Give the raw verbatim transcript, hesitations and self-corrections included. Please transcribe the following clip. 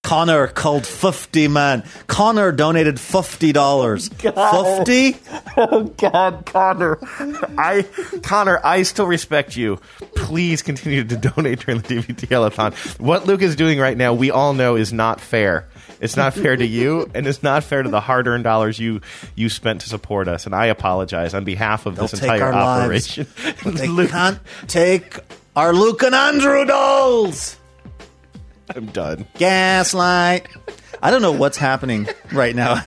Connor called fifty, man. Connor donated fifty dollars. fifty? Oh, God, Connor. I, Connor, I still respect you. Please continue to donate during the D V D L-a-thon. What Luke is doing right now, we all know is not fair. It's not fair to you, and it's not fair to the hard-earned dollars you you spent to support us. And I apologize on behalf of They'll this take entire our operation. lives, but they Luke, can't take our Luke and Andrew dolls. I'm done. Gaslight. I don't know what's happening right now.